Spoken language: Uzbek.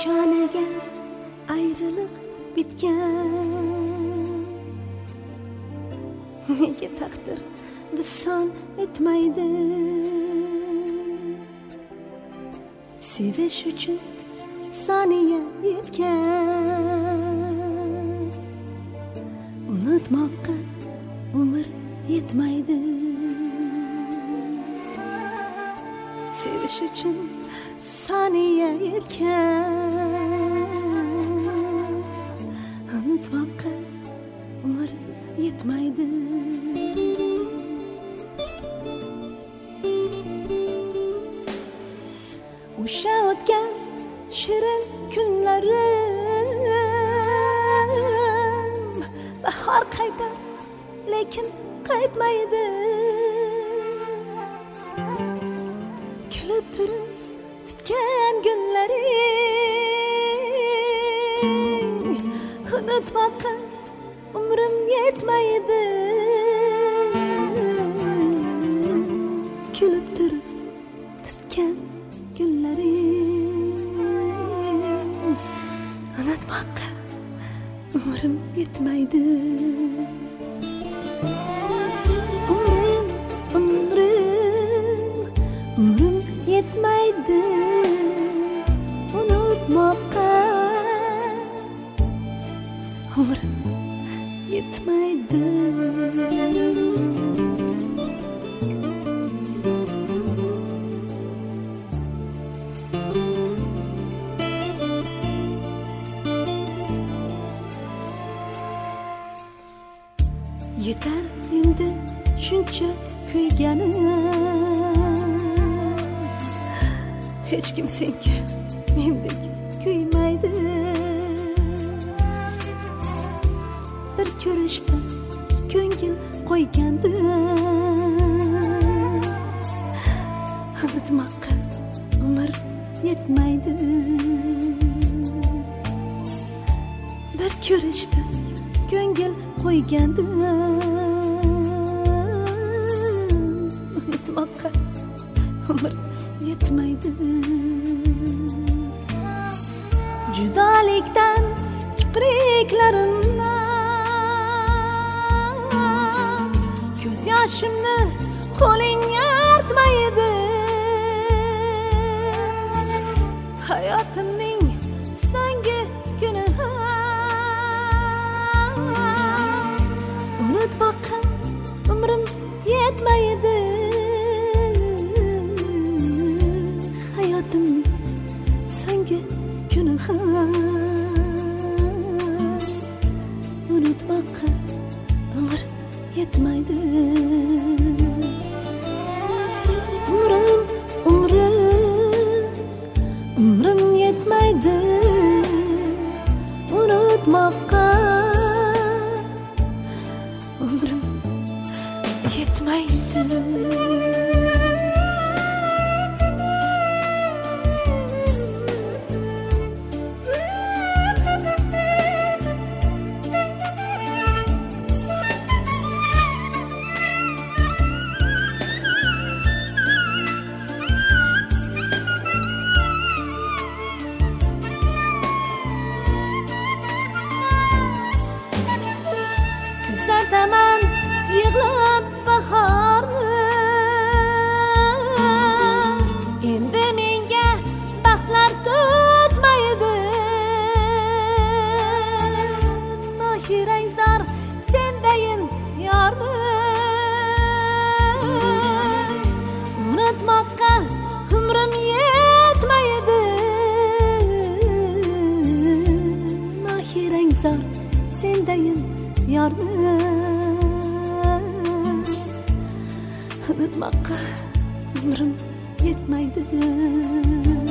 Nishoniga ayriliq bitgan. Nega taqdir son etmaydi? Sevish uchun soniya yetgan. Unutmoqqa umr yetmaydi. Sevish uchun soniya yetgan. Unutmoqqa umr yetmaydi. O'sha o'tgan shirin kunlarim bahor qaytar, lekin qaytmaydi. Kulib turib tutgan kunlaring unutmoqqa umrim yetmaydi. Kulib turib tutgan kunlaring unutmoqqa umrim yetmaydi. Umrim yetmaydi. Unutmoqqa umrim yetmaydi. Yetar endi shuncha kuyganim. Hech kim senga mendek kuymaydi. Bir ko'rishda ko'ngil qo'ygandim. Unutmoqqa umr yetmaydi. Bir ko'rishda ko'ngil qo'ygandim. Unutmoqqa umr yetmaydi. Judolikdan kipriklarimdan ko'z yoshimni qo'ling artmaydi. Hayotimning so'nggi kuni unutmoqqa umrim yetmaydi. Hayotimning so'nggi kuni unutmoqqa umr yetmaydi. Umrim yetmaydi. Unutmoqqa umrim yetmaydi. Kuzataman yig'lab bahorni. Endi menga baxtlar tutmaydi. Mohirayzor sendayin yorni. Unutmoqqa umrim yetmaydi. Mohirayzor sendayin yorni. Unutmoqqa umrim yetmaydi.